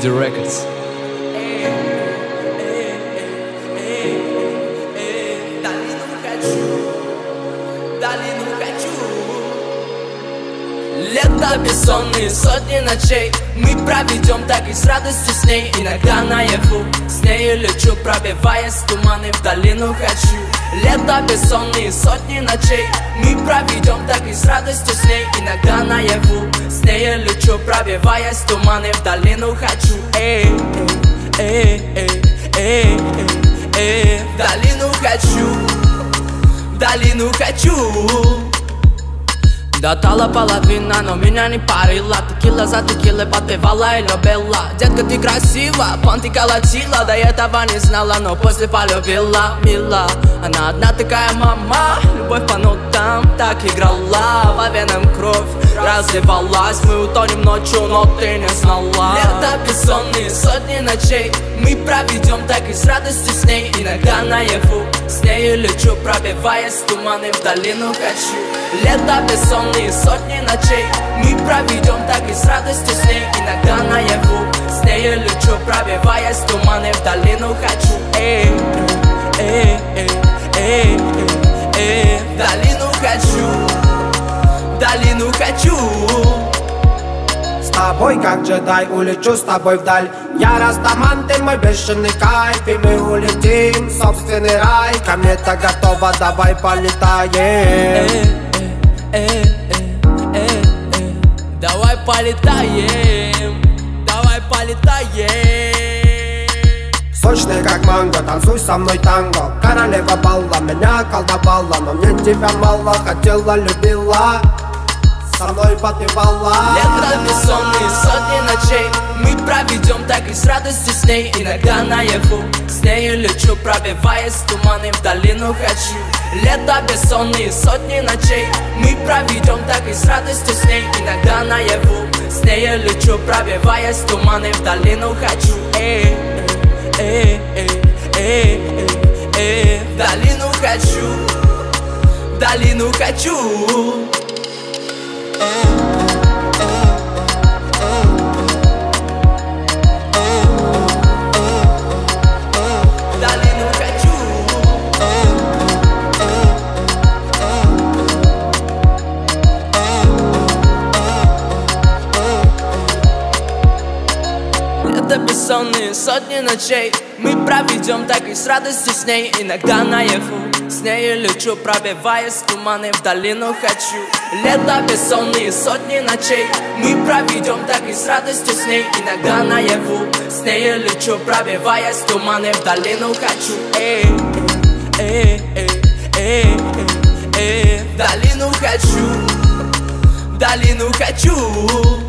HD Records. Лето бессонные, сотни ночей мы проведем так и с радостью с ней. Иногда наяву с нею лечу, пробиваясь в туманы, в долину хочу. Лето бессонные, сотни ночей мы проведем так и с радостью с ней. Иногда наяву с нею лечу, пробиваясь в туманы, в долину хочу. В долину хочу, в долину хочу. Дотала половина, но меня не парила. Текила за текилой подпевала и любила. Детка, ты красива, понты колотила. До этого не знала, но после полюбила. Мила, она одна такая мама. Любовь по нотам так играла. По венам кровь разливалась. Мы утонем ночью, но ты не знала. Лето бессонные, сотни ночей мы проведем так и с радостью с ней. Иногда наяву с нею лечу, пробиваясь в туманы, в долину хочу. Лето бессонные, сотни ночей мы проведем так и с радостью с ней. Иногда наяву с нею лечу, пробиваясь в туманы, в долину хочу. В долину хочу, в долину хочу. С тобой как джедай улечу с тобой вдаль. Я растаман, ты мой бешеный кайф. И мы улетим в собственный рай. Ко мне-то готова, давай полетаем. Давай полетаем, давай полетаем. Сочный как манго, танцуй со мной танго. Королева балла, меня колдовала. Но мне тебя мало, хотела, любила. Со мной подпевала. Лето бессонные, сотни ночей мы проведем так и с радостью с ней. Иногда наяву с нею лечу, пробиваясь в туманы, в долину хочу. Лето бессонные, сотни ночей мы проведем так и с радостью с ней. Иногда наяву с нею лечу, пробиваясь в туманы, в долину хочу. В долину хочу, в долину хочу. Лето бессонные, сотни ночей мы проведем так и с радостью с ней. Иногда наяву с нею лечу, пробиваясь в туманы, в долину хочу. Лето бессонные, сотни ночей мы проведем так и с радостью с ней. Иногда наяву с нею лечу, пробиваясь в туманы, в долину хочу. В долину хочу, в долину хочу.